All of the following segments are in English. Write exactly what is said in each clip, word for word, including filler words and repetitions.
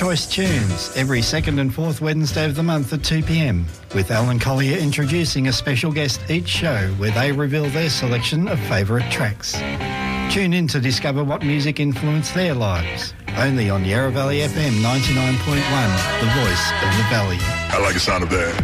Choice Tunes, every second and fourth Wednesday of the month at two p m, with Alan Collier introducing a special guest each show where they reveal their selection of favourite tracks. Tune in to discover what music influenced their lives. Only on Yarra Valley F M ninety-nine point one, the voice of the valley. I like the sound of that.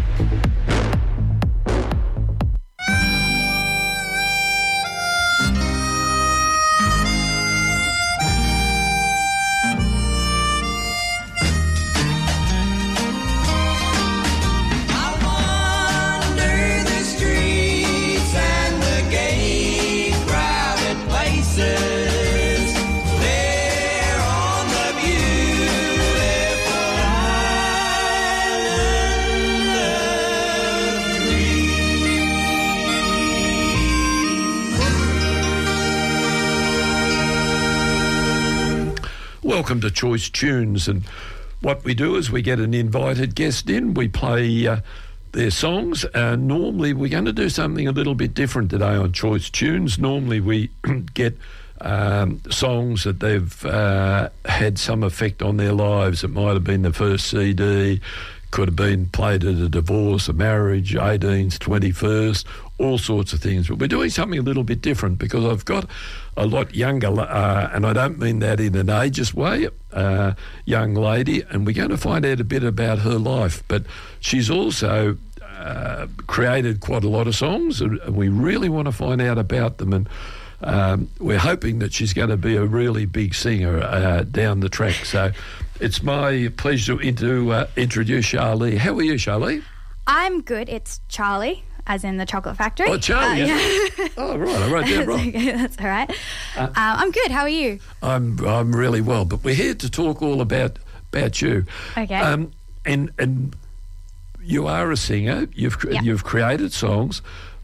Welcome to Choice Tunes, and what we do is we get an invited guest in, we play uh, their songs, and normally we're going to do something a little bit different today on Choice Tunes. Normally we get um, songs that they've uh, had some effect on their lives. It might have been the first C D, could have been played at a divorce, a marriage, eighteenth, twenty-first, all sorts of things. But we're doing something a little bit different because I've got a lot younger, uh, and I don't mean that in an ageist way, uh, young lady, and we're going to find out a bit about her life. But she's also uh, created quite a lot of songs, and we really want to find out about them. And um, we're hoping that she's going to be a really big singer uh, down the track. So it's my pleasure to into, uh, introduce Charlie. How are you, Charlie? I'm good. It's Charlie, as in the chocolate factory. Oh, Charlie. Uh, yeah. yeah. Oh, right. I wrote that That's right. okay, that's all right. Uh, uh, I'm good. How are you? I'm I'm really well, but we're here to talk all about about you. Okay. Um, and and you are a singer. You've Yeah. you've created songs.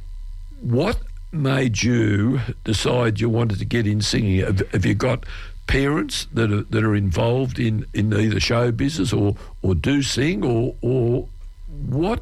What made you decide you wanted to get in singing? Have, have you got parents that are that are involved in, in either show business or or do sing, or or what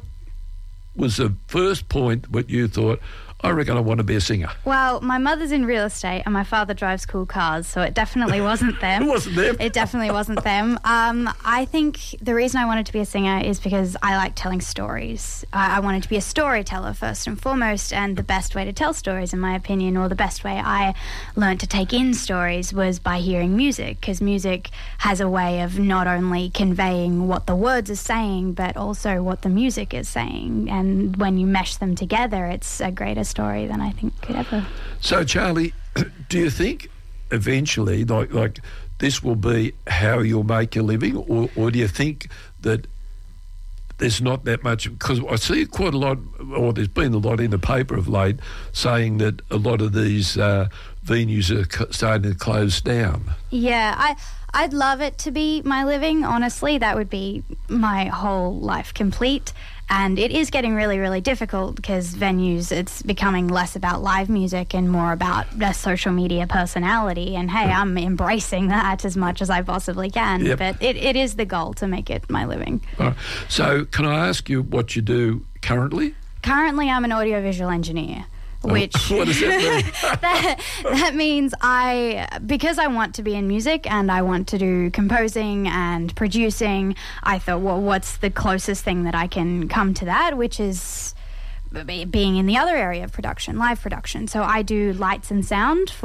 was the first point what you thought, I reckon I want to be a singer? Well, my mother's in real estate and my father drives cool cars, so it definitely wasn't them. It wasn't them. It definitely wasn't them. Um, I think the reason I wanted to be a singer is because I like telling stories. I, I wanted to be a storyteller first and foremost, and the best way to tell stories, in my opinion, or the best way I learned to take in stories was by hearing music, because music has a way of not only conveying what the words are saying, but also what the music is saying. And when you mesh them together, it's a greater story than I think could ever. So, Charlie, do you think eventually, like like this will be how you'll make your living, or, or do you think that there's not that much? Because I see quite a lot, or there's been a lot in the paper of late, saying that a lot of these uh, venues are starting to close down. Yeah, I, I'd love it to be my living, honestly. That would be my whole life complete. And it is getting really, really difficult because venues, it's becoming less about live music and more about a social media personality. And, hey, I'm embracing that as much as I possibly can. Yep. But it, it is the goal to make it my living. All right. So can I ask you what you do currently? Currently, I'm an audiovisual engineer. Which what does that mean? that, that means I, because I want to be in music and I want to do composing and producing, I thought, well, what's the closest thing that I can come to that, which is being in the other area of production, live production. So I do lights and sound for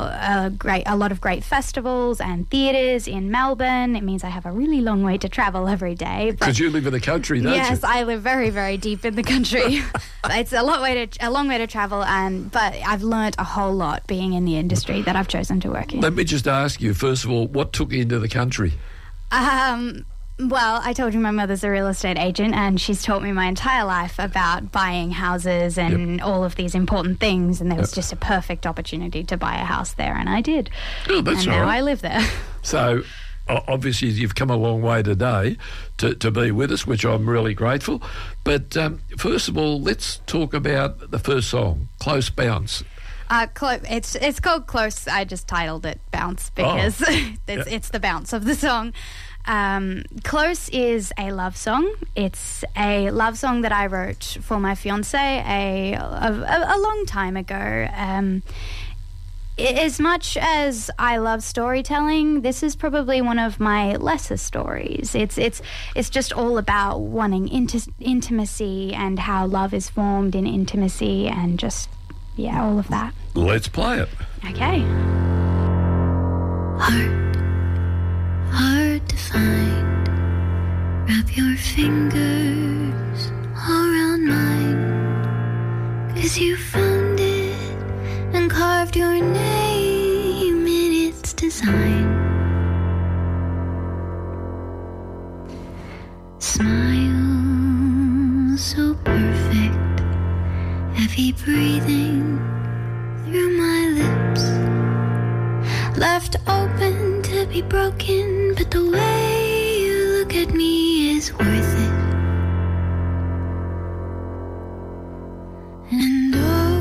a great, a lot of great festivals and theatres in Melbourne. It means I have a really long way to travel every day. Because you live in the country, don't yes, you? Yes, I live very, very deep in the country. It's a lot way to a long way to travel, and but I've learnt a whole lot being in the industry that I've chosen to work in. Let me just ask you, first of all, what took you into the country? Um. Well, I told you my mother's a real estate agent, and she's taught me my entire life about buying houses and yep. all of these important things, and there was yep. just a perfect opportunity to buy a house there, and I did. Oh, that's and all now right. I live there. So, obviously, you've come a long way today to, to be with us, which I'm really grateful. But um, first of all, let's talk about the first song, Close Bounce. Uh, clo- it's it's called Close. I just titled it Bounce because oh. it's, yeah. it's the bounce of the song. Um, Close is a love song. It's a love song that I wrote for my fiancé a, a, a long time ago. Um, As much as I love storytelling, this is probably one of my lesser stories. It's it's it's just all about wanting inti- intimacy and how love is formed in intimacy and just, yeah, all of that. Let's play it. Okay. Heart, hard to find. Wrap your fingers around mine, 'cause you found it and carved your name in its design. Smile so perfect, heavy breathing through my lips, left open to be broken, but the way you look at me is worth it. And oh,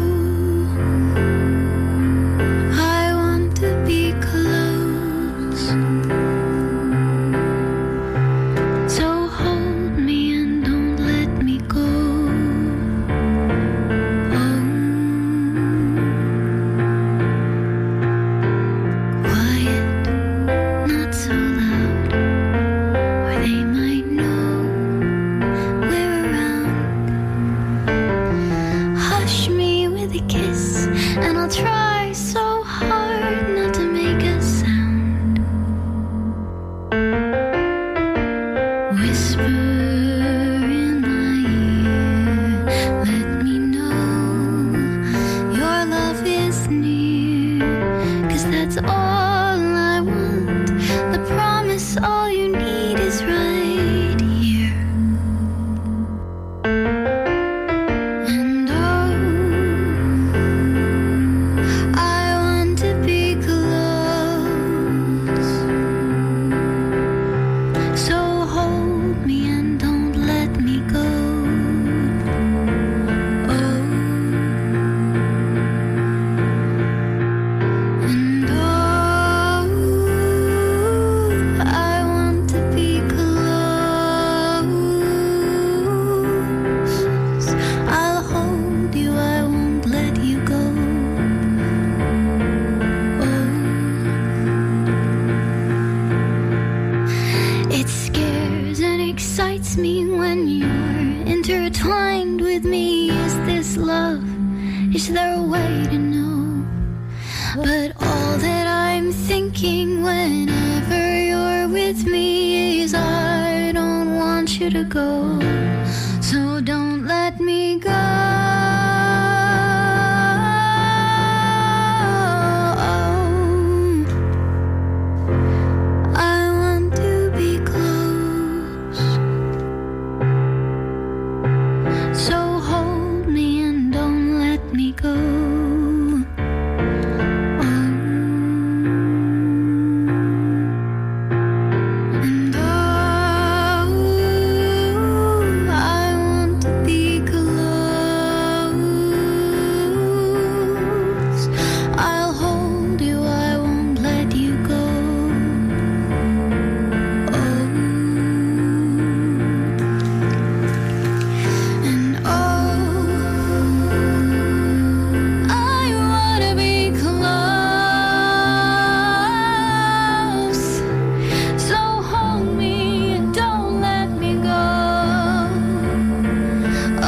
I want to be close, so hold me and don't let me go. Oh, quiet, not so loud, or they might know we're around. Hush me with a kiss, and I'll try so hard not to make a sound. Whisper in my ear, let me know your love is near, 'cause that's all I want. The promise, all you need is right here. And oh, I want to be close, so hold me and don't let me go. Oh, and oh, I want to be close. I'll hold you, I won't let you go. Oh, it scares and excites me when you're intertwined with me. Is this love? Is there a way to know? But all that I'm thinking whenever you're with me is I don't want you to go, so don't let me go. I want to be close, so hold me and don't let me go. Oh, and oh, I want to be close. I'll hold you, I won't let you go. Oh, and oh, I wanna be close, so hold me and don't let me go. Oh,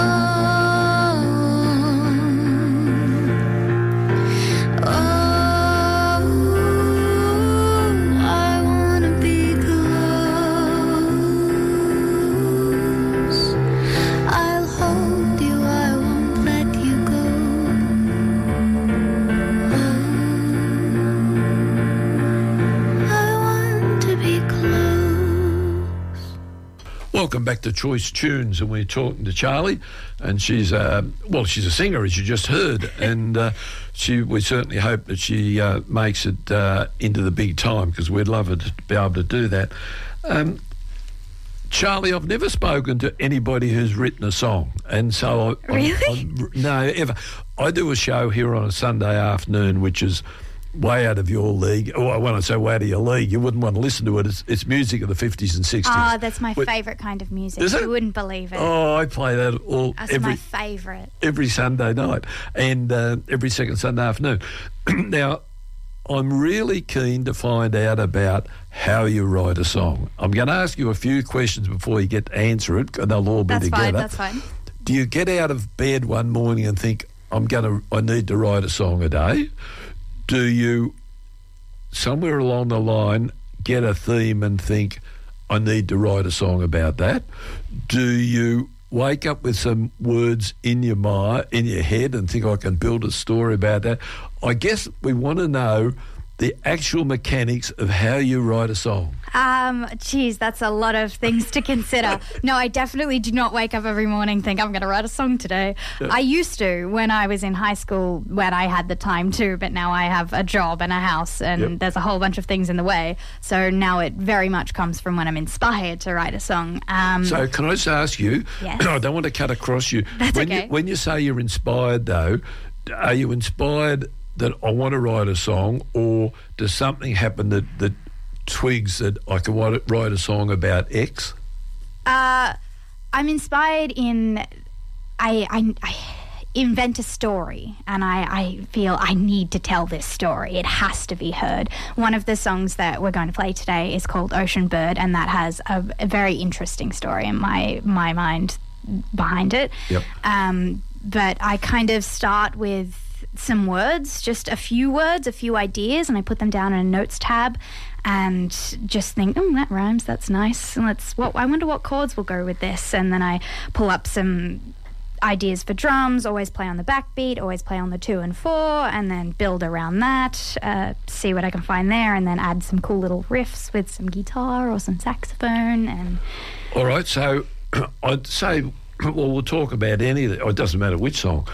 oh, I wanna be close. I'll hold you, I won't let you go. Oh, I want to be close. Welcome back to Choice Tunes, and we're talking to Charlie, and she's uh, well, she's a singer, as you just heard, and uh, she we certainly hope that she uh, makes it uh, into the big time, because we'd love her to be able to do that. Um, Charlie, I've never spoken to anybody who's written a song, and so I, Really? I, I, no, ever. I do a show here on a Sunday afternoon, which is way out of your league. Well, when I say way out of your league, you wouldn't want to listen to it. It's, it's music of the fifties and sixties. Oh, that's my But- favourite kind of music. Is it? You wouldn't believe it. Oh, I play that all That's every my favourite. every Sunday night and uh, every second Sunday afternoon. Now, I'm really keen to find out about how you write a song. I'm going to ask you a few questions before you get to answer it, and they'll all be That's together. fine, that's fine. Do you get out of bed one morning and think, I'm going to, I need to write a song a day? Do you, somewhere along the line, get a theme and think, I need to write a song about that? Do you wake up with some words in your mind, in your head, and think I can build a story about that? I guess we want to know the actual mechanics of how you write a song. Um, geez, that's a lot of things to consider. No, I definitely do not wake up every morning and think I'm going to write a song today. Yeah. I used to when I was in high school, when I had the time to, but now I have a job and a house, and Yep. there's a whole bunch of things in the way. So now it very much comes from when I'm inspired to write a song. Um, So can I just ask you, Yes. I don't want to cut across you. That's when okay. You, when you say you're inspired, though, are you inspired that I want to write a song, or does something happen that, that twigs that I can write, write a song about X? Uh, I'm inspired in I, I, I invent a story, and I, I feel I need to tell this story. It has to be heard. One of the songs that we're going to play today is called Ocean Bird, and that has a, a very interesting story in my my mind behind it. Yep. Um, but I kind of start with some words, just a few words, a few ideas, and I put them down in a notes tab and just think, oh, that rhymes, that's nice. And let's, what, I wonder what chords will go with this. And then I pull up some ideas for drums, always play on the backbeat, always play on the two and four, and then build around that, uh, see what I can find there, and then add some cool little riffs with some guitar or some saxophone. And All right, so I'd say, well, we'll talk about any of it. It doesn't matter which song.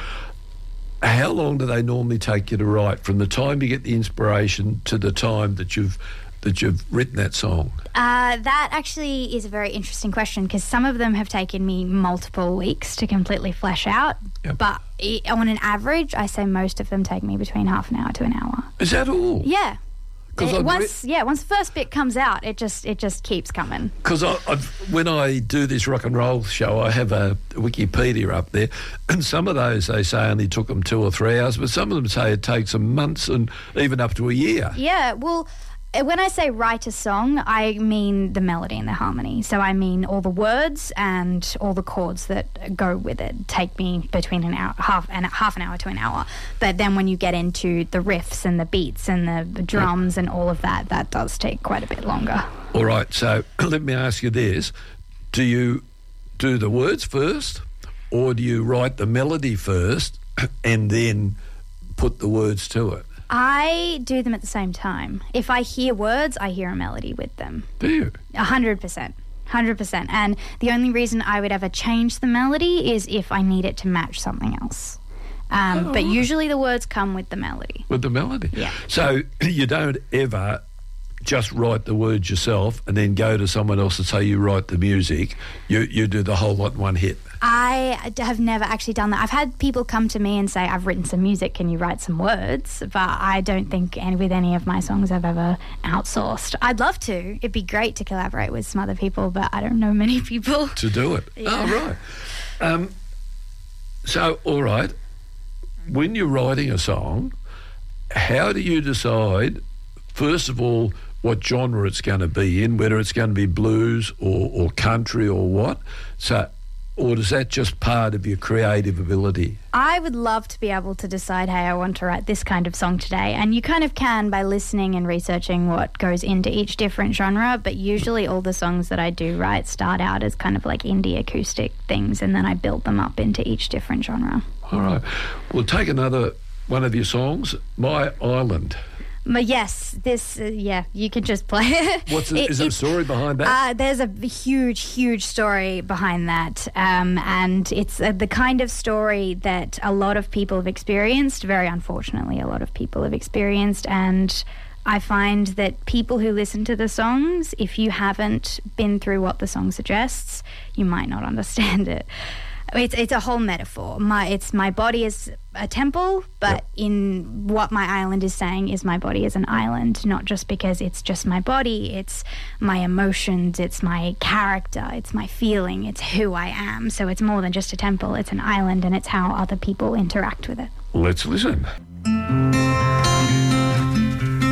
How long do they normally take you to write, from the time you get the inspiration to the time that you've that you've written that song? Uh, that actually is a very interesting question, because some of them have taken me multiple weeks to completely flesh out. Yep. But i on an average, I say most of them take me between half an hour to an hour. Is that all? Yeah. 'Cause It- I've once, yeah, once the first bit comes out, it just it just keeps coming. Because I, I've, when I do this rock and roll show, I have a Wikipedia up there, and some of those they say only took them two or three hours, but some of them say it takes them months and even up to a year. Yeah, well, uh, when I say write a song, I mean the melody and the harmony. So I mean all the words and all the chords that go with it take me between an hour, half and half an hour to an hour. But then when you get into the riffs and the beats and the drums and all of that, that does take quite a bit longer. All right, so let me ask you this. Do you do the words first, or do you write the melody first and then put the words to it? I do them at the same time. If I hear words, I hear a melody with them. Do you? A hundred percent. Hundred percent. And the only reason I would ever change the melody is if I need it to match something else. Um, Oh, but right. usually the words come with the melody. With the melody? Yeah. So you don't ever just write the words yourself and then go to someone else and say you write the music. You you do the whole lot in one hit. I have never actually done that. I've had people come to me and say, I've written some music, can you write some words? But I don't think any, with any of my songs I've ever outsourced. I'd love to. It'd be great to collaborate with some other people, but I don't know many people. To do it. Yeah. Oh, right. Um, so, all right, when you're writing a song, how do you decide, first of all, what genre it's going to be in, whether it's going to be blues or, or country or what? So, or is that just part of your creative ability? I would love to be able to decide, hey, I want to write this kind of song today. And you kind of can by listening and researching what goes into each different genre. But usually all the songs that I do write start out as kind of like indie acoustic things, and then I build them up into each different genre. All right. We'll take another one of your songs, My Island. But yes, this, uh, yeah, you can just play it. What's the, It- is there a it- story behind that? Uh, there's a huge, huge story behind that. Um, and it's uh, the kind of story that a lot of people have experienced. Very unfortunately, a lot of people have experienced. And I find that people who listen to the songs, if you haven't been through what the song suggests, you might not understand it. It's it's a whole metaphor. My it's my body is a temple, but Yep. in what my island is saying is my body is an island, not just because it's just my body. It's my emotions, it's my character, it's my feeling, it's who I am. So it's more than just a temple. It's an island, and it's how other people interact with it. Let's listen.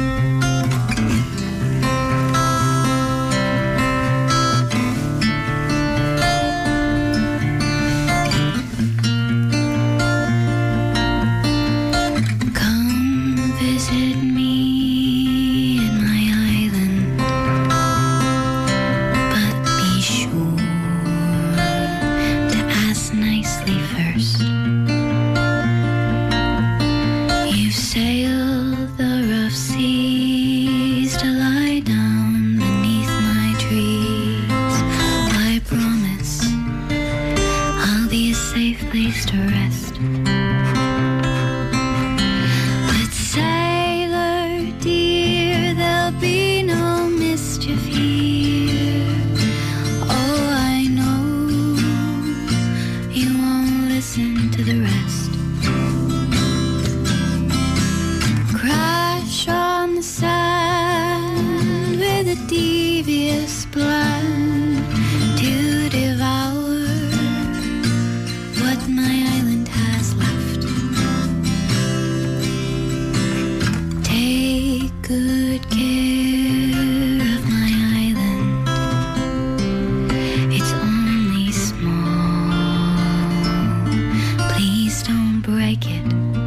devious plan to devour what my island has left. Take good care of my island. It's only small. Please don't break it.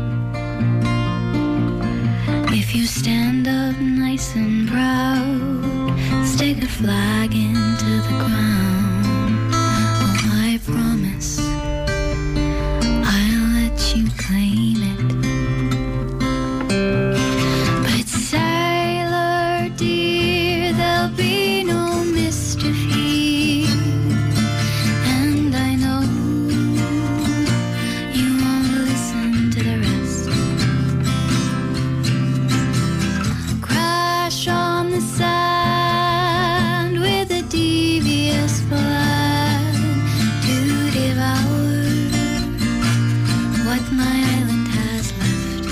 If you stand up nice and proud, stick a flag into the ground. Oh, I promise I'll let you claim it. But sailor dear, there'll be no mischief here, and I know you won't listen to the rest. Crash on the sand with a devious plan to devour what my island has left.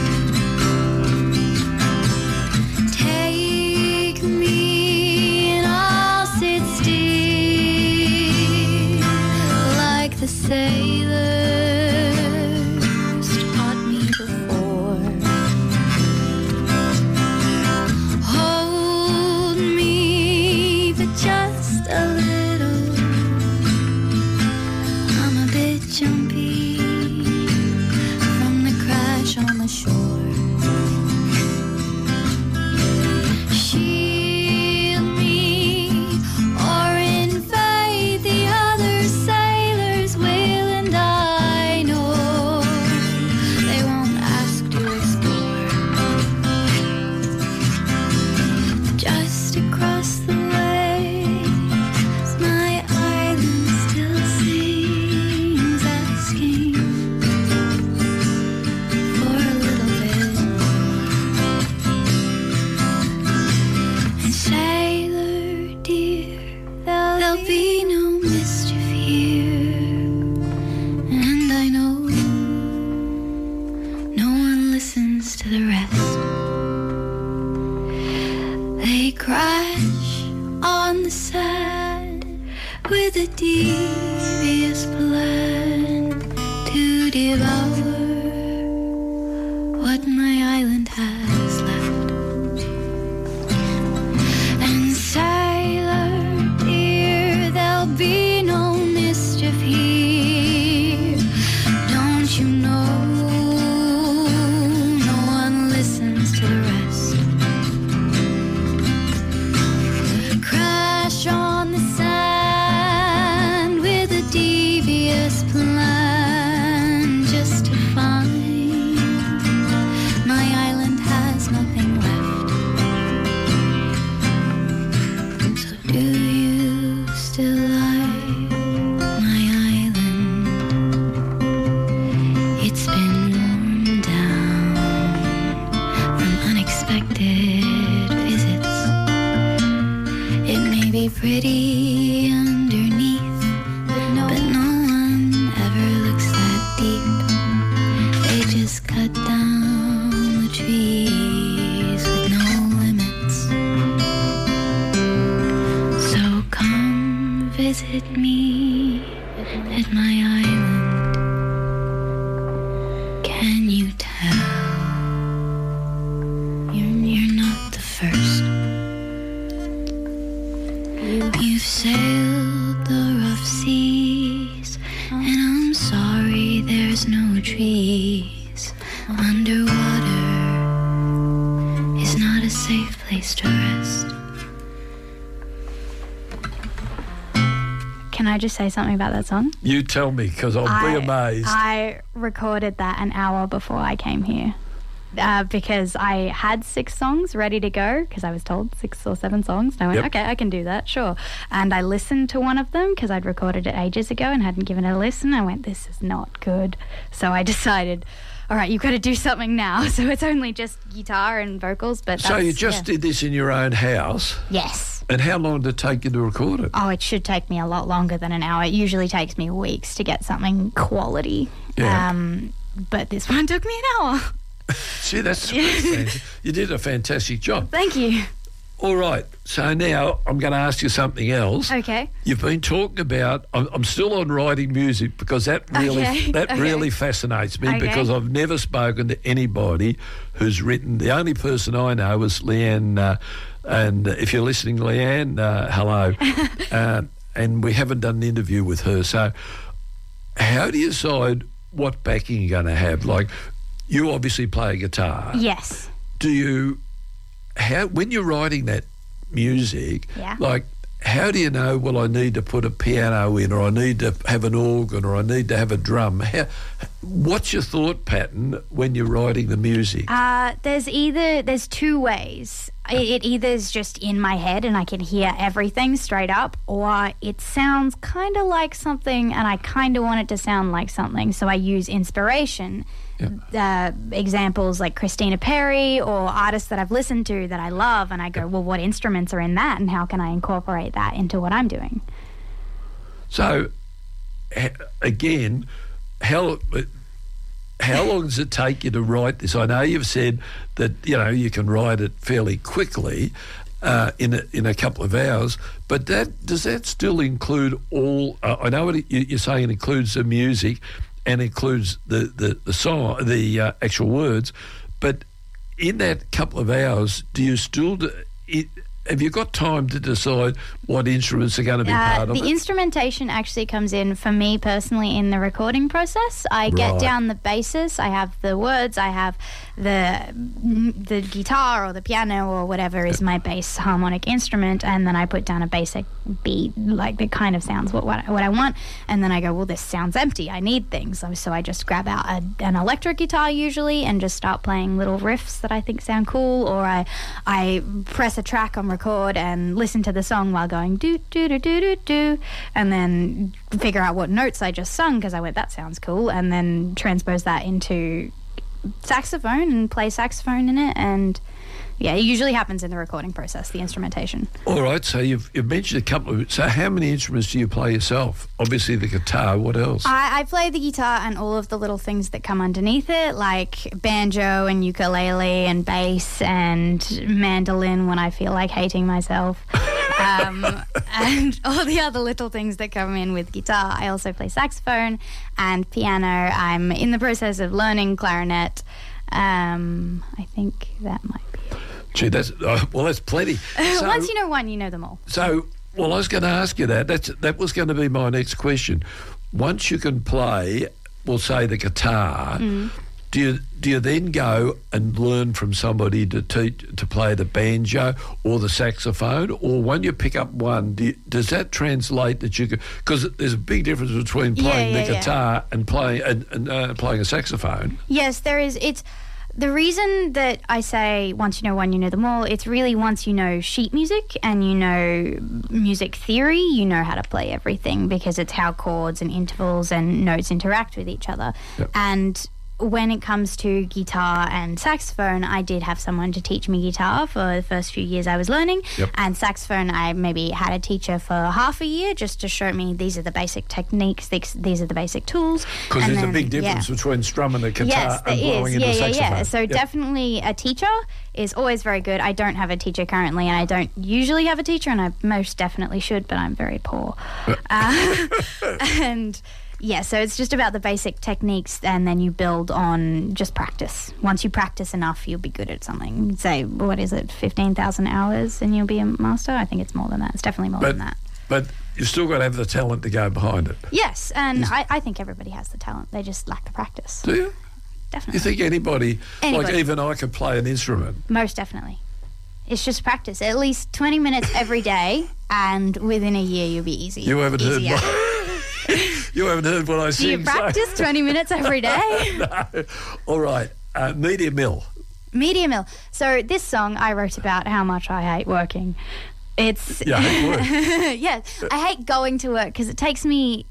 Take me and I'll sit still like the sailors taught me before. Hold me, but just a little. I'm a bit jumpy from the crash on the shore. Shield me, or invade the other sailors will, and I know they won't ask to explore. Just across the waves, my island still sings, asking for a little bit more. And sailor dear, there'll, there'll be no mischief here, and I know no one listens to the rest. They crash on the sand with a devious plan to devour what my island has left. And sailor dear, there'll be no mischief here. Don't you know no one listens to the rest? Crash on the sand with a devious plan just to find my island has nothing left. So do you still like my island? It's been worn down from unexpected visits. It may be pretty underneath, but no one ever looks that deep. They just cut down the trees with no limits. So come visit me at my island. Can you tell? You're, you're not the first. You've sailed the rough seas, and I'm sorry there's no trees. Underwater is not a safe place to rest. Can I just say something about that song? You tell me, because I'll I, be amazed. I recorded that an hour before I came here. Uh, because I had six songs ready to go, because I was told six or seven songs. And I went, Yep. okay, I can do that, sure. And I listened to one of them because I'd recorded it ages ago and hadn't given it a listen. I went, this is not good. So I decided, all right, you've got to do something now. So it's only just guitar and vocals, but so that's, you just yeah. did this in your own house? Yes. And how long did it take you to record it? Oh, it should take me a lot longer than an hour. It usually takes me weeks to get something quality. Yeah. Um, but this one took me an hour. See, that's fantastic. You did a fantastic job. Thank you. All right. So now I'm going to ask you something else. Okay. You've been talking about. I'm, I'm still on writing music because that really Okay. that Okay. really fascinates me Okay. because I've never spoken to anybody who's written. The only person I know is Leanne. Uh, and if you're listening, Leanne, uh, hello. uh, and we haven't done an interview with her. So, how do you decide what backing you're going to have? Like, you obviously play guitar. Yes. Do you? How when you're writing that music, Yeah. like how do you know? Well, I need to put a piano in, or I need to have an organ, or I need to have a drum. How, what's your thought pattern when you're writing the music? Uh, there's either there's two ways. It, it either is just in my head and I can hear everything straight up, or it sounds kind of like something and I kind of want it to sound like something. So I use inspiration. Uh, examples like Christina Perri or artists that I've listened to that I love, and I go, well, what instruments are in that, and how can I incorporate that into what I'm doing? So, ha- again, how how long does it take you to write this? I know you've said that you know you can write it fairly quickly, uh, in a, in a couple of hours. But that does that still include all? Uh, I know it, you, you're saying it includes the music and includes the the, the song, the uh, actual words. But in that couple of hours, do you still do, it, have you got time to decide what instruments are going to be Uh, part of the it? instrumentation actually comes in for me personally in the recording process. I get Right. down the basis, I have the words, I have the the guitar or the piano or whatever is my bass harmonic instrument, and then I put down a basic beat like that kind of sounds what what, what I want, and then I go, well, this sounds empty. I need things, so, so I just grab out a, an electric guitar usually and just start playing little riffs that I think sound cool, or I I press a track on record and listen to the song while going do do do do do do, and then figure out what notes I just sung because I went, that sounds cool, and then transpose that into saxophone and play saxophone in it. And yeah, it usually happens in the recording process, the instrumentation. All right, so you've, you've mentioned a couple of. So how many instruments do you play yourself? Obviously the guitar. What else? I, I play the guitar and all of the little things that come underneath it, like banjo and ukulele and bass and mandolin when I feel like hating myself. um, and all the other little things that come in with guitar. I also play saxophone and piano. I'm in the process of learning clarinet. Um, I think that might be it. Gee, that's uh, well, that's plenty. So, Once you know one, you know them all. so, well, I was going to ask you that. That's that was going to be my next question. Once you can play, we'll say the guitar, Mm. do you do you then go and learn from somebody to teach to play the banjo or the saxophone, or when you pick up one, do you, does that translate that you because there's a big difference between Yeah, playing yeah, the yeah. guitar and playing and, and uh, playing a saxophone? Yes, there is. It's the reason that I say once you know one, you know them all. It's really once you know sheet music and you know music theory, you know how to play everything, because it's how chords and intervals and notes interact with each other. Yep. And when it comes to guitar and saxophone, I did have someone to teach me guitar for the first few years I was learning. Yep. And saxophone, I maybe had a teacher for half a year just to show me these are the basic techniques, these, these are the basic tools. Because And there's then, a big difference yeah. between strumming the guitar Yes, there and blowing is. into Yeah, a yeah, saxophone. yeah. So Yep. definitely a teacher is always very good. I don't have a teacher currently, and I don't usually have a teacher, and I most definitely should, but I'm very poor. uh, and yeah, so it's just about the basic techniques, and then you build on just practice. Once you practice enough, you'll be good at something. Say, what is it, fifteen thousand hours, and you'll be a master? I think it's more than that. It's definitely more But, than that. but you've still got to have the talent to go behind it. Yes, and I, I think everybody has the talent. They just lack the practice. Do you? Definitely. You think anybody, like Anybody. even I, could play an instrument? Most definitely. It's just practice. At least twenty minutes every day, and within a year you'll be easy. You haven't heard easier. my, You haven't heard what I Do sing. you practice so. twenty minutes every day? No. All right. Uh, Media Mill. Media Mill. So this song I wrote about how much I hate working. It's Yeah, I hate work. yeah, I hate going to work because it takes me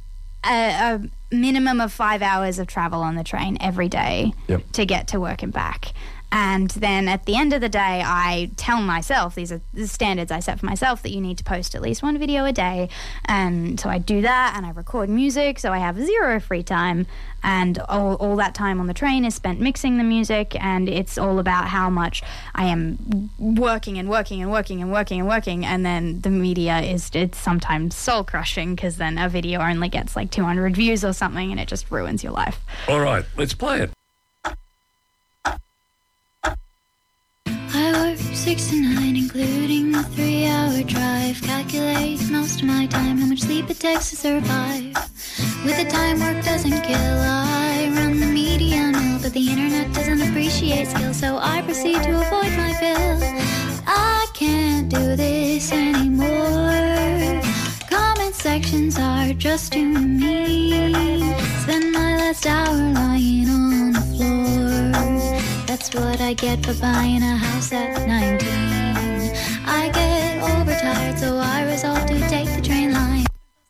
a, a minimum of five hours of travel on the train every day Yep. to get to work and back. And then at the end of the day, I tell myself, these are the standards I set for myself, that you need to post at least one video a day. And so I do that, and I record music, so I have zero free time. And all, all that time on the train is spent mixing the music, and it's all about how much I am working and working and working and working and working. And then the media is, it's sometimes soul crushing, because then a video only gets like two hundred views or something, and it just ruins your life. All right, let's play it. I work six to nine, including the three-hour drive. Calculate most of my time, how much sleep it takes to survive. With the time work doesn't kill, I run the media mill, but the internet doesn't appreciate skill, so I proceed to avoid my fill. I can't do this anymore. Comment sections are just too mean. Spend my last hour lying on the floor. That's what I get for buying a house at nineteen. I get overtired, so I resolve to take the train line.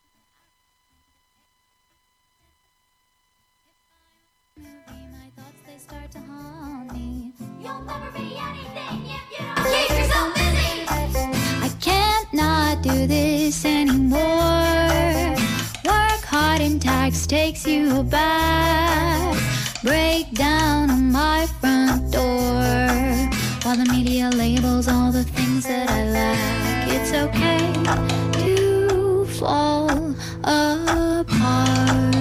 My thoughts, they start to haunt me. You'll never be anything if you don't keep yourself busy. I can't not do this anymore. Work hard and tax takes you back. Break down on my front door, while the media labels all the things that I lack. It's okay to fall apart.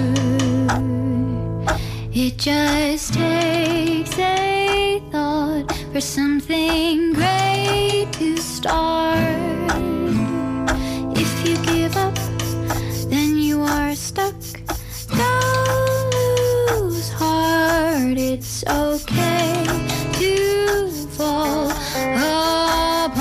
It just takes a thought for something great to start. If you give up, then you are stuck. Don't lose heart. It's okay to fall apart.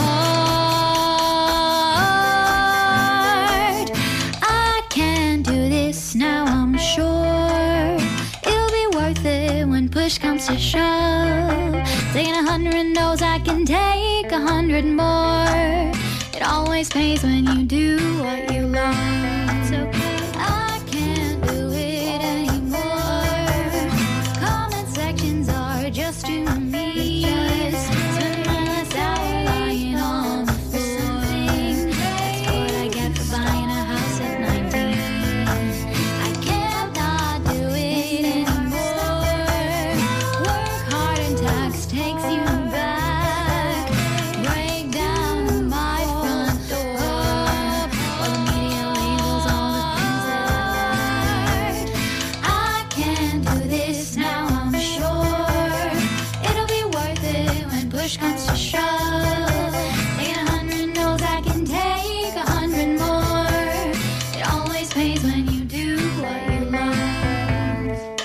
I can do this now, I'm sure. It'll be worth it when push comes to shove. Taking a hundred no's, I can take a hundred more. It always pays when you do what you love. It's okay, I can't do it anymore. Comment sections are just too mean. Spend my last hour lying on the floor. That's what I get for buying a house at nineteen. I can't not do it anymore. Work hard and tax takes you back. Break down on my front door, while the media labels all the things that I like. I can do this now, I'm sure. It'll be worth it when push comes to shove. Taking a hundred no's, I can take a hundred more. It always pays when you do what you love.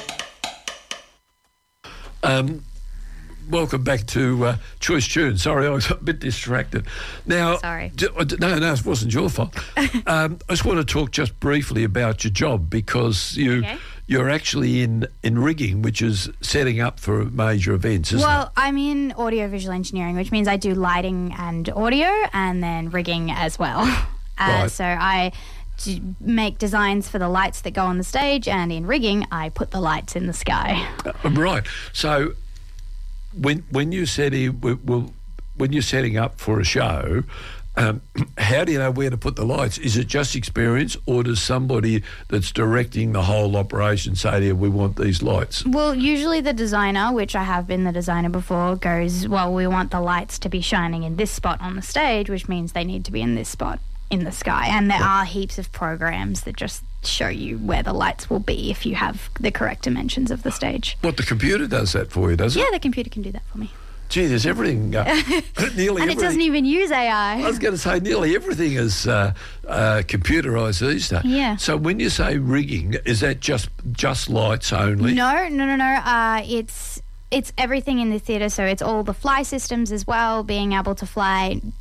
Um, welcome back to uh, Choice Tunes. Sorry, I was a bit distracted. Now, Sorry. d- uh, d- no, no, it wasn't your fault. um, I just want to talk just briefly about your job, because you Okay. you're actually in, in rigging, which is setting up for major events, isn't Well, I'm in audiovisual engineering, which means I do lighting and audio, and then rigging as well. Uh, Right. So I d- make designs for the lights that go on the stage, and in rigging, I put the lights in the sky. it? Uh, right. So when when you said he, well, when you're setting up for a show, um, how do you know where to put the lights? Is it just experience, or does somebody that's directing the whole operation say to you, we want these lights? Well, usually the designer, which I have been the designer before, goes, well, we want the lights to be shining in this spot on the stage, which means they need to be in this spot in the sky. And there are heaps of programs that just show you where the lights will be if you have the correct dimensions of the stage. What, the computer does that for you, does it? Yeah, the computer can do that for me. Gee, there's everything. Uh, nearly And everything. it doesn't even use A I. I was going to say nearly everything is uh, uh, computerised these days. Yeah. So when you say rigging, is that just just lights only? No, no, no, no. Uh, it's it's everything in the theatre. So it's all the fly systems as well, being able to fly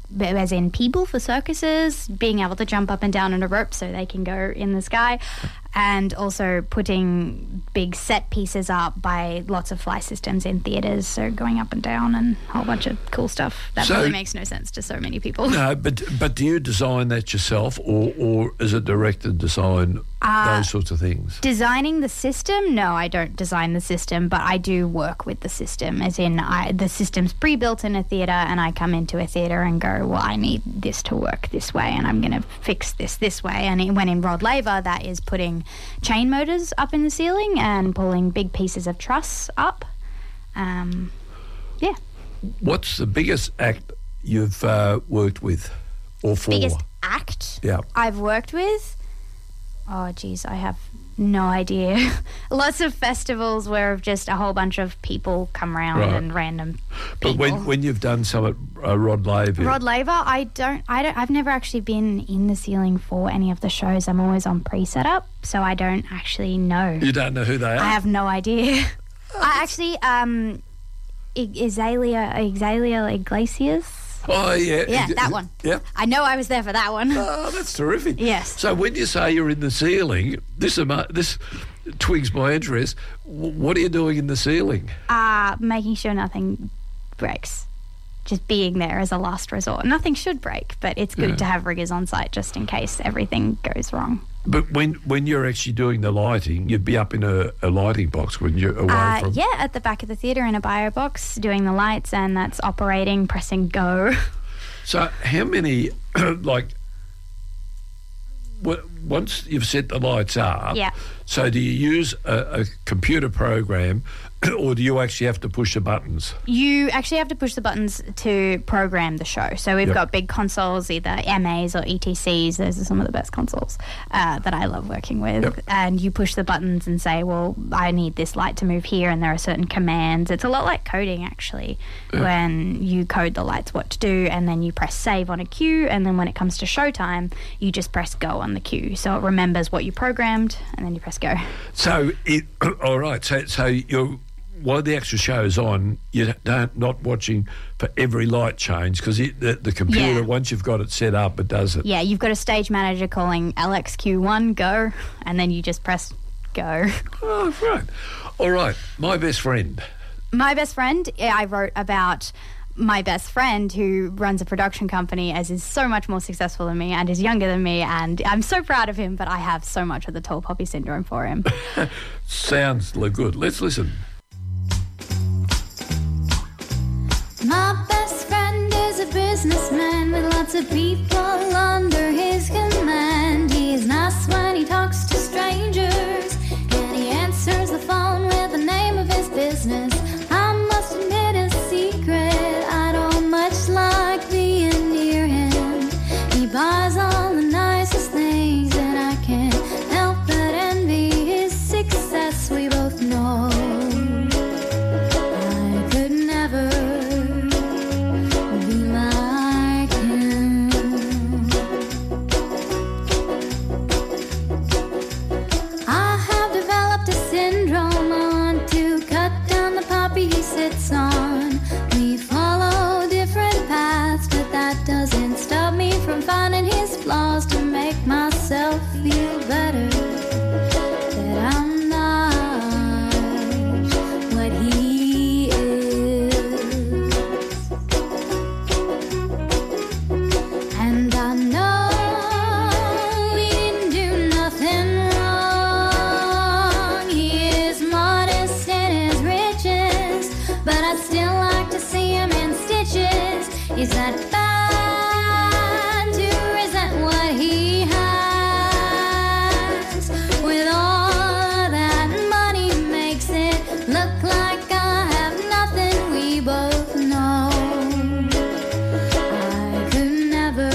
as in people for circuses, being able to jump up and down on a rope so they can go in the sky, and also putting big set pieces up by lots of fly systems in theatres, so going up and down and a whole bunch of cool stuff. That So- really makes no sense to so many people. No, but but do you design that yourself, or, or is it directed design, Uh, those sorts of things? Designing the system? No, I don't design the system, but I do work with the system, as in I, the system's pre-built in a theatre and I come into a theatre and go, well, I need this to work this way and I'm going to fix this this way. And it, when in Rod Laver, that is putting chain motors up in the ceiling and pulling big pieces of truss up. Um, yeah. What's the biggest act you've uh, worked with, or for? Biggest act Yeah. I've worked with? Oh, geez, I have no idea. Lots of festivals where just a whole bunch of people come around Right. and random But people. when when you've done some at uh, Rod Laver, Rod Laver, I don't, I don't, I've never actually been in the ceiling for any of the shows. I'm always on pre-setup, so I don't actually know. you don't know who they are. I have no idea. I actually, um, I- Azalea, Azalea Iglesias. Oh yeah, Yeah, that one. Yeah. I know I was there for that one. Oh, that's terrific. Yes. So when you say you're in the ceiling, this ama- this twigs my interest. W- What are you doing in the ceiling? Uh, making sure nothing breaks. Just being there as a last resort. Nothing should break, but it's good Yeah. to have riggers on site just in case everything goes wrong. But when when you're actually doing the lighting, you'd be up in a, a lighting box when you're away Uh, from. yeah, at the back of the theatre in a bio box, doing the lights, and that's operating, pressing go. So how many like? w- Once you've set the lights up, Yeah. so do you use a, a computer program, or do you actually have to push the buttons? You actually have to push the buttons to program the show. So we've Yep. got big consoles, either M As or E T Cs. Those are some of the best consoles uh, that I love working with. Yep. And you push the buttons and say, well, I need this light to move here, and there are certain commands. It's a lot like coding, actually, when you code the lights what to do, and then you press save on a cue, and then when it comes to showtime, you just press go on the cue. So it remembers what you programmed, and then you press go. So it all right. So so you're. While the extra show's on, you don't not watching for every light change because the, the computer, Yeah. once you've got it set up, it does it. Yeah, you've got a stage manager calling L X Q one, go, and then you just press go. Oh, right. All right. My best friend. My best friend, yeah, I wrote about my best friend who runs a production company, as is so much more successful than me and is younger than me, and I'm so proud of him, but I have so much of the tall poppy syndrome for him. Sounds lo- good. Let's listen. My best friend is a businessman with lots of people under his command. He is nice when he talks to strangers, and he answers the phone with the name of his business. I must admit a secret, I don't much like being near him. He buys all the nicest things, and I can't help but envy his success. We both know I could never be like him. I have developed a syndrome. I want to cut down the poppy he sits on. We follow different paths, but that doesn't stop me from finding his flaws to make myself feel better. That I'm not what he is. And I know he didn't do nothing wrong. He is modest in his riches, but I'd still like to see him in stitches. Is that bad to resent what he has? With all that money makes it look like I have nothing. We both know I could never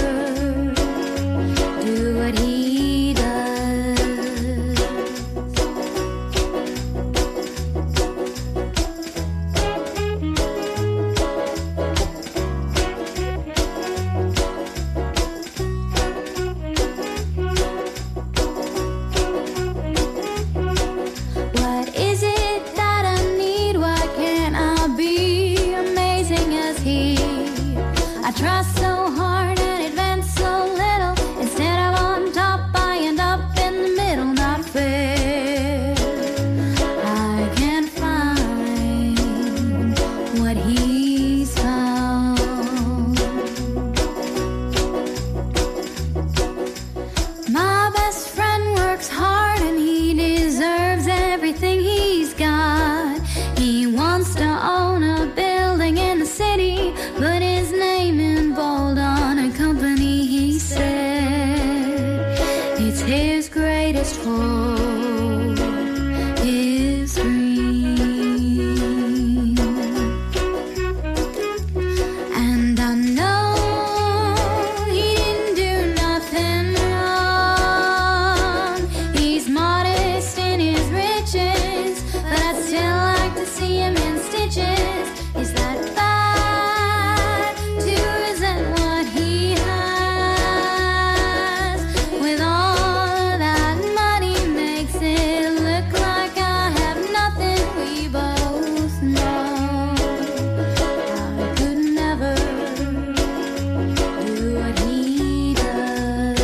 do what he does. works hard and he deserves everything he's got. He wants to own a building in the city, put his name in bold on a company, he said. It's his greatest hope, his dream. And I know he didn't do nothing wrong. He's modest in his riches, but I'd still like to see him in stitches. Is that bad to resent what he has? With all that money makes it look like I have nothing. We both know I could never do what he does.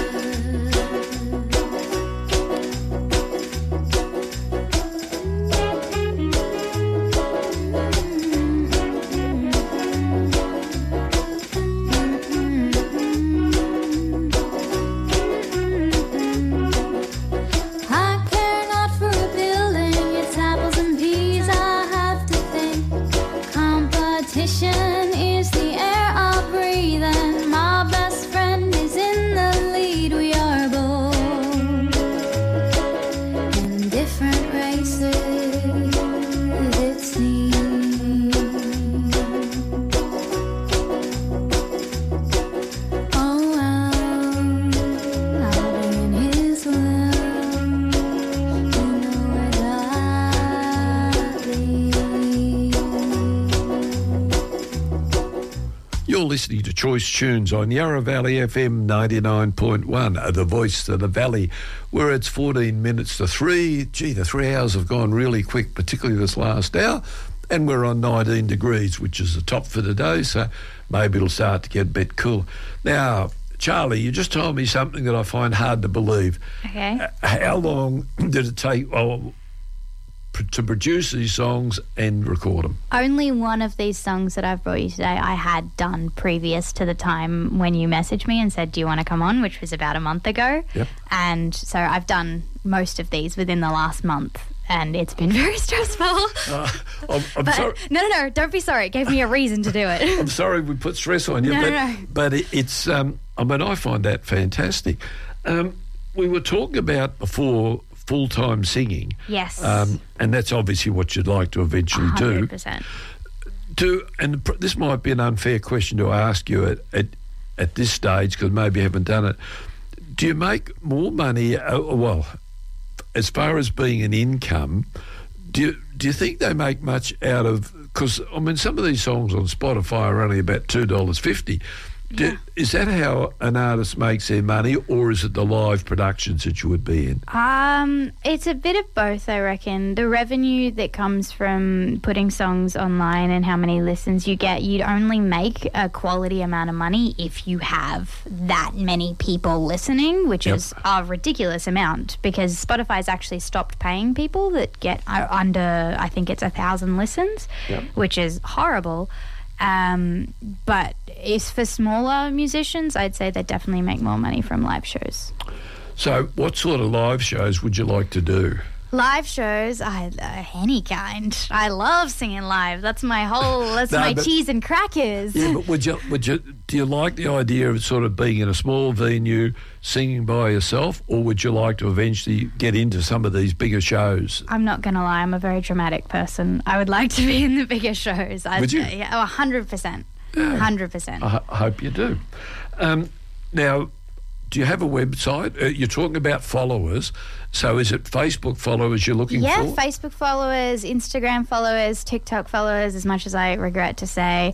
I care not for a building, it's apples and peas, I have to think. Competition is the air I breathe, and my best friend is in the lead. We are both in different races, it seems. Oh well, I'll be in his will. You know where that leads. You're listening to Choice Tunes on Yarra Valley F M ninety-nine point one, the voice of the valley, where it's fourteen minutes to three. Gee, the three hours have gone really quick, particularly this last hour. And we're on nineteen degrees, which is the top for today, so maybe it'll start to get a bit cool. Now, Charlie, you just told me something that I find hard to believe. Okay. Uh, How long did it take oh, pr- to produce these songs and record them? Only one of these songs that I've brought you today I had done previous to the time when you messaged me and said, do you want to come on, which was about a month ago. Yep. And so I've done most of these within the last month, and it's been very stressful. Uh, I'm, I'm But sorry. no, no, no, don't be sorry. It gave me a reason to do it. I'm sorry we put stress on you, No, but, no, no. but it, it's, um, I mean, I find that fantastic. Um, we were talking about before full-time singing. Yes. Um, and that's obviously what you'd like to eventually one hundred do. percent. Do and pr- this might be an unfair question to ask you at, at, at this stage, because maybe you haven't done it. Do you make more money, uh, well, as far as being an income, do you, do you think they make much out of, because, I mean, some of these songs on Spotify are only about two dollars fifty. Do, Yeah. Is that how an artist makes their money, or is it the live productions that you would be in? Um, it's a bit of both, I reckon. The revenue that comes from putting songs online and how many listens you get, you'd only make a quality amount of money if you have that many people listening, which Yep. is a ridiculous amount, because Spotify's actually stopped paying people that get uh, under, I think it's a thousand listens, Yep. which is horrible. Um, but if for smaller musicians, I'd say they definitely make more money from live shows. So what sort of live shows would you like to do? Live shows, I, uh, any kind. I love singing live. That's my whole, that's No, my but- cheese and crackers. Yeah, but would you, would you, do you like the idea of sort of being in a small venue, singing by yourself, or would you like to eventually get into some of these bigger shows? I'm not going to lie, I'm a very dramatic person. I would like to be in the bigger shows. I'd Would you? say, yeah, oh, one hundred percent. one hundred percent. I, I hope you do. Um, now, do you have a website? Uh, you're talking about followers, so is it Facebook followers you're looking Yeah, for? Facebook followers, Instagram followers, TikTok followers, as much as I regret to say.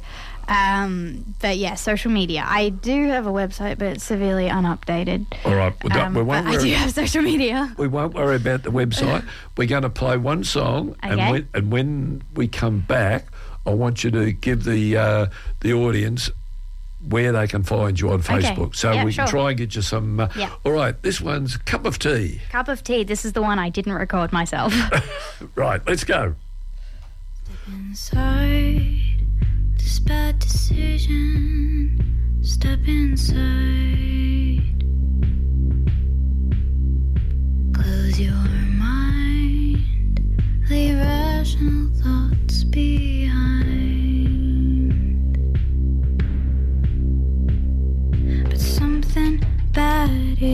Um, but yeah, social media. I do have a website, but it's severely unupdated. All right, well, don't- Um, we but won't I do worry. have social media. We won't worry about the website. We're going to play one song, and Okay. when, and when we come back, I want you to give the uh, the audience where they can find you on Okay. Facebook, so Yeah, we can sure. try and get you some. Uh, Yeah. All right, this one's Cup of Tea. Cup of tea. This is the one I didn't record myself. Right, let's go. Inside this bad decision, step inside. Close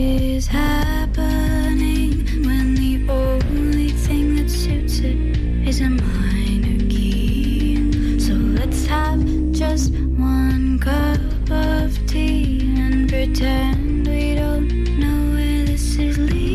is happening when the only thing that suits it is a minor key. So let's have just one cup of tea and pretend we don't know where this is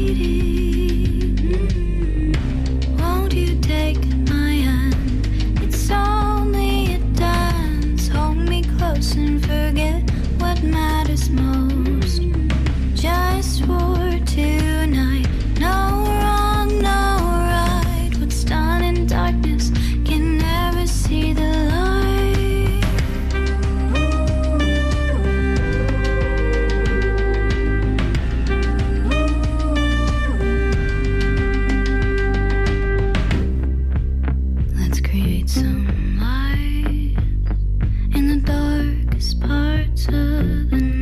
leading. Won't you take my hand? It's only a dance. Hold me close and forget what matters most. Just for tonight. No wrong, no right. What's done in darkness can never see the light. Let's create some light in the darkest parts of the night.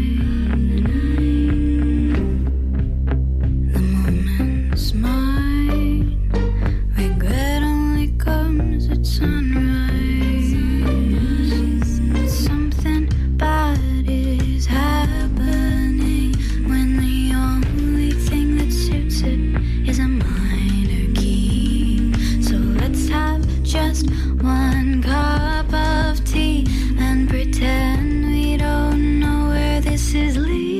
The moment's mine. Regret only comes at sunrise. Something bad is happening when the only thing that suits it is a minor key. So let's have just one cup of tea and pretend we don't know where this is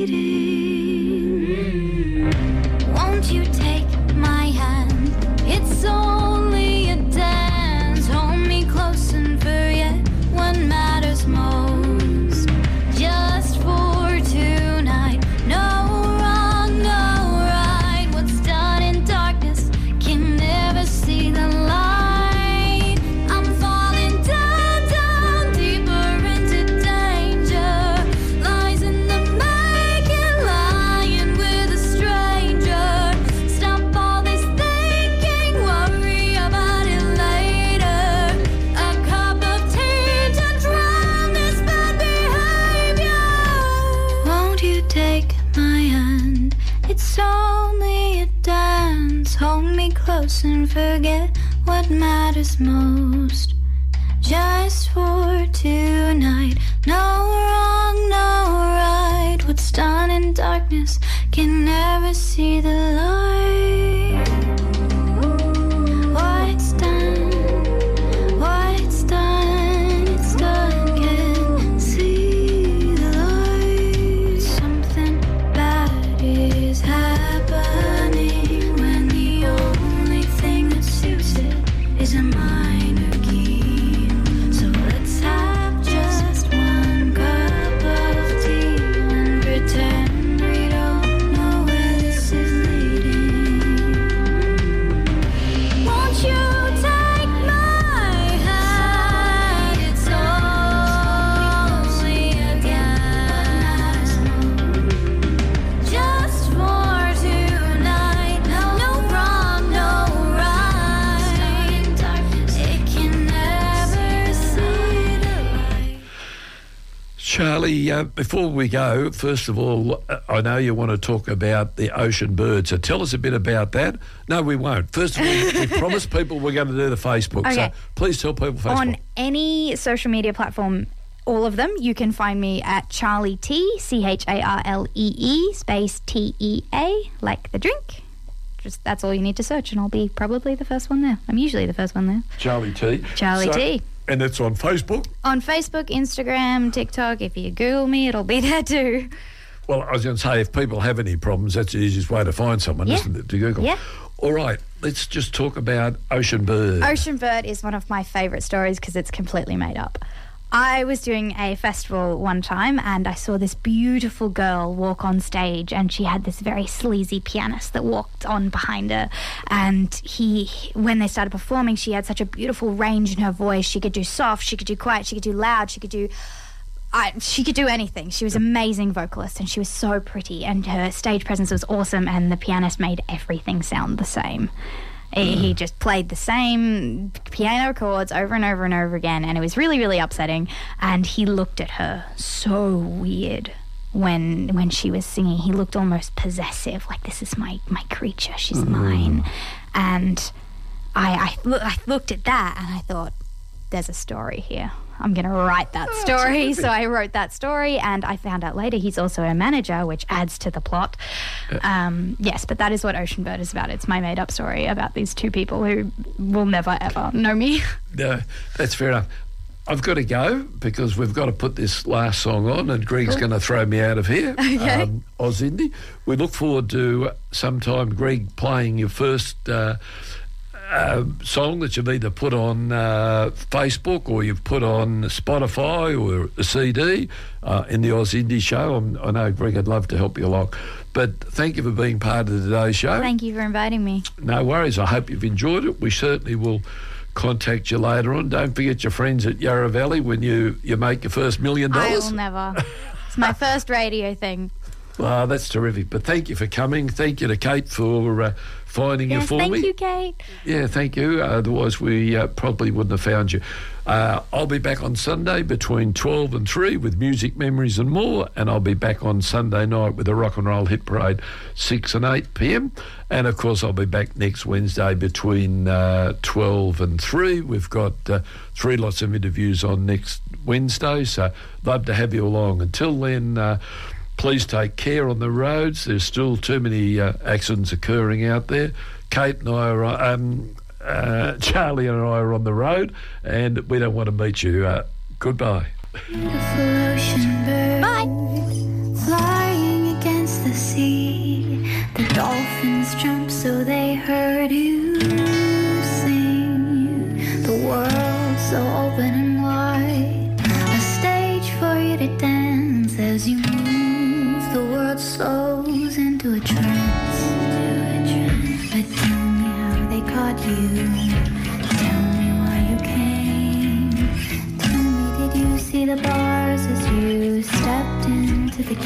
leading. Won't you take my hand? It's only a dance. Hold me close and forget what matters most. Just for tonight. No wrong, no right. What's done in darkness can never see the light. I'm falling down, down, deeper into danger. Lies in the making, lying with a stranger. Stop all this thinking, worry about it later. A cup of tea to drown this bad behavior. Won't you take my hand? It's only a dance. Hold me close and forget what matters most. Just for tonight. No wrong, no right. What's done in darkness can never see the light. What's done, what's done, it's done, can't see the light. Something bad is happening when the only thing that suits it is a minor key. So let's have just one cup of tea and pretend we don't know where this is leading. Won't you take my hand? It's only a gas. Just for tonight. No wrong, no right. It can never see the light. Charlie, uh, before we go, first of all, uh, I know you want to talk about the ocean bird, so tell us a bit about that. No, we won't. First of all, we promised people we're going to do the Facebook, Okay. so please tell people Facebook. On any social media platform, all of them, you can find me at Charlie T, C H A R L E E, space T E A, like the drink. Just that's all you need to search, and I'll be probably the first one there. I'm usually the first one there. Charlie T. Charlie So- T. And it's on Facebook. On Facebook, Instagram, TikTok. If you Google me, it'll be there too. Well, I was going to say, if people have any problems, that's the easiest way to find someone, Yeah. isn't it, to Google? Yeah. All right, let's just talk about Ocean Bird. Ocean Bird is one of my favourite stories because it's completely made up. I was doing a festival one time and I saw this beautiful girl walk on stage, and she had this very sleazy pianist that walked on behind her, and he, when they started performing, she had such a beautiful range in her voice. She could do soft, she could do quiet, she could do loud, she could do I, she could do anything. She was an amazing vocalist, and she was so pretty, and her stage presence was awesome, and the pianist made everything sound the same. He, he just played the same piano chords over and over and over again, and it was really, really upsetting. And he looked at her so weird when when she was singing. He looked almost possessive, like, this is my, my creature, she's mm. mine. And I, I, lo- I looked at that and I thought, there's a story here. I'm going to write that story. So I wrote that story, and I found out later he's also a manager, which adds to the plot. Um, yes, but that is what Ocean Bird is about. It's my made-up story about these two people who will never, ever know me. No, that's fair enough. I've got to go because we've got to put this last song on, and Greg's Cool. going to throw me out of here. Okay. Um, Oz Indie. We look forward to sometime, Greg, playing your first uh, uh, song that you've either put on uh, Facebook or you've put on Spotify or a C D uh, in the Oz Indie show. I'm, I know, Greg, I'd love to help you along. But thank you for being part of today's show. Thank you for inviting me. No worries. I hope you've enjoyed it. We certainly will contact you later on. Don't forget your friends at Yarra Valley when you, you make your first million I dollars. will never. It's my first radio thing. Ah, that's terrific. But thank you for coming. Thank you to Kate for uh, finding Yes, it for thank me. you, Kate. Yeah, thank you. Otherwise, we uh, probably wouldn't have found you. Uh, I'll be back on Sunday between twelve and three with music, memories and more. And I'll be back on Sunday night with a rock and roll hit parade, six and eight p.m. And, of course, I'll be back next Wednesday between uh, twelve and three. We've got uh, three lots of interviews on next Wednesday. So love to have you along. Until then, uh, please take care on the roads. There's still too many uh, accidents occurring out there. Kate and I are, um, uh, Charlie and I are on the road, and we don't want to meet you. Uh, goodbye. Beautiful ocean bird, Bye. flying against the sea. The dolphins jump so they heard you sing. The world's so open and wide, a stage for you to dance as you move. The world slows into a trance. But tell me how they caught you. Tell me why you came. Tell me, did you see the bars as you stepped into the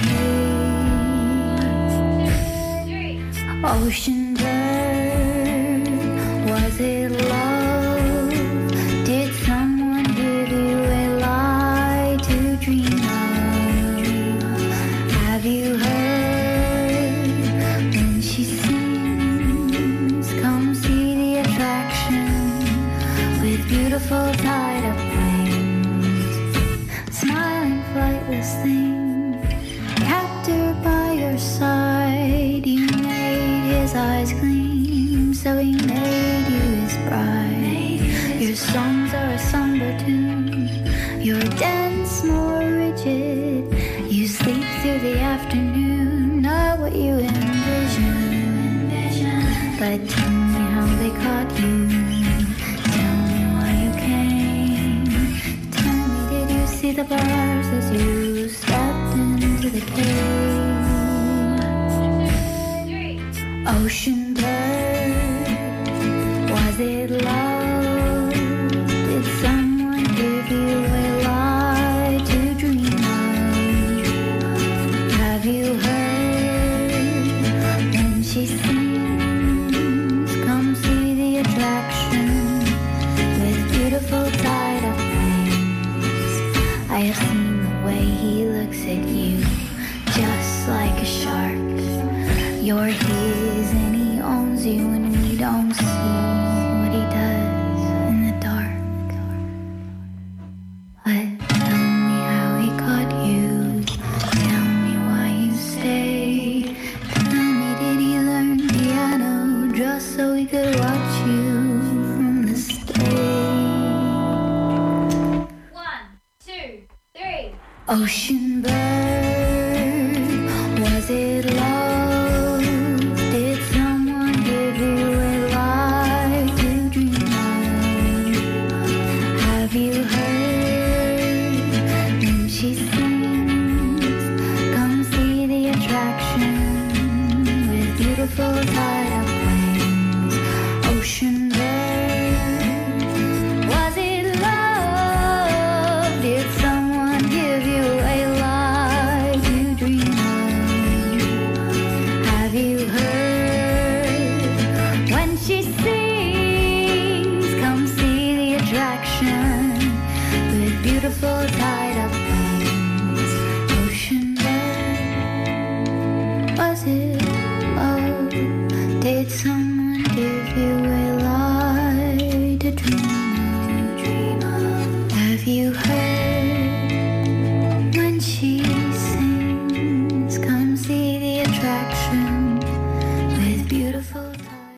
cave? Ocean bird, was it love? Did someone give you a lie to dream of? Have you heard when she sings? Come see the attraction with beautiful tied up wings. Smiling flightless thing, kept her by your side. You made his eyes gleam, so he made you his bride. Your songs are a somber tune, you're dense, more rigid. You sleep through the afternoon, not what you envision. But tell me how they caught you. Tell me why you came. Tell me, did you see the bars as you stepped into the cage? Ocean bird, was it love? Did someone give you a lie to dream of? Have you heard when she sings? Come see the attraction with beautiful tied up wings. I have seen the way he looks at you, just like a shark. You're his and he owns you, and we don't see what he does in the dark. But tell me how he caught you. Tell me why you stayed. Tell me, did he learn piano just so he could watch you from the stage? One, two, three. Ocean bird, was it love? Did someone give you a lie to dream of? Have you heard when she sings? Come see the attraction with beautiful tied up wings. Ocean bird, was it love? Did someone give you a lie to dream of? Have you heard when she sings? Come see the attraction with beautiful tied up